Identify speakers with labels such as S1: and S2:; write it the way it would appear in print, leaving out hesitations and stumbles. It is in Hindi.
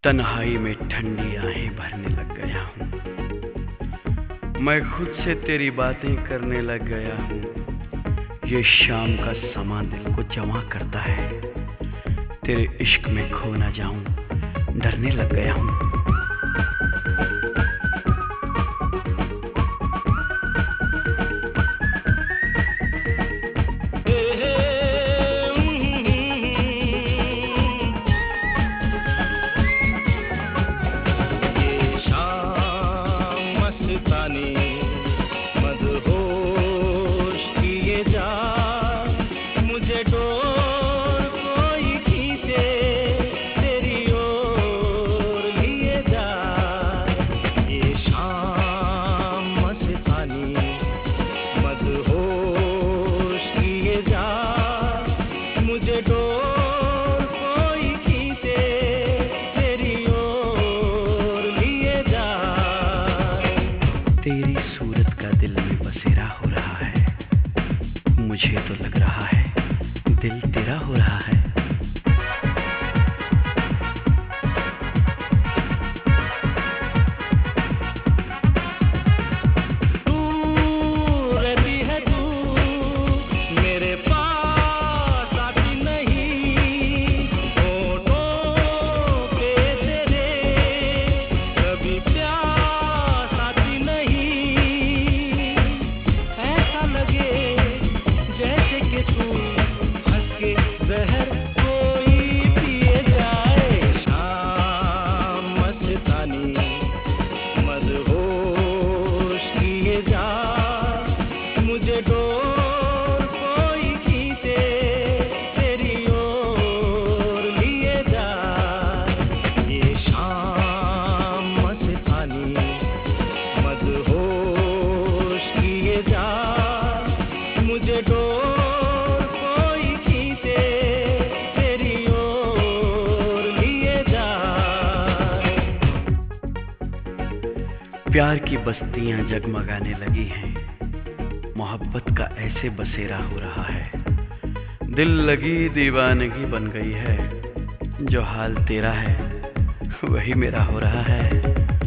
S1: तन्हाई में ठंडी आहें भरने लग गया हूँ। मैं खुद से तेरी बातें करने लग गया हूँ। ये शाम का समा दिल को जमा करता है। तेरे इश्क में खो ना जाऊं, डरने लग गया हूँ।
S2: मदहोश किए जा, मुझे डोर कोई खींचे, तेरी ओर लिए जा। ये शाम मस्तानी मदहोश किए जा, मुझे डोर कोई खींचे, तेरी ओर लिए जा।
S1: तेरी सूरत का दिल में बसेरा हो रहा है। मुझे तो लग रहा है दिल तेरा हो रहा है।
S2: तू रहती है तू मेरे पास आती नहीं, होठों पे तेरे कभी प्यास आती नहीं। ऐसा लगे जैसे कि तू हंस के जहर कोई पिए जाए। शाम मस्तानी मदहोश किए जा, मुझे डोर कोई खींचे, तेरी ओर लिए जा। ये शाम मस्तानी मदहोश किए जा, मुझे डोर कोई खींचे, तेरी ओर लिए जा।
S1: प्यार की बस्तियां जगमगाने लगी हैं। मोहब्बत का ऐसे बसेरा हो रहा है। दिल लगी दीवानगी बन गई है। जो हाल तेरा है वही मेरा हो रहा है।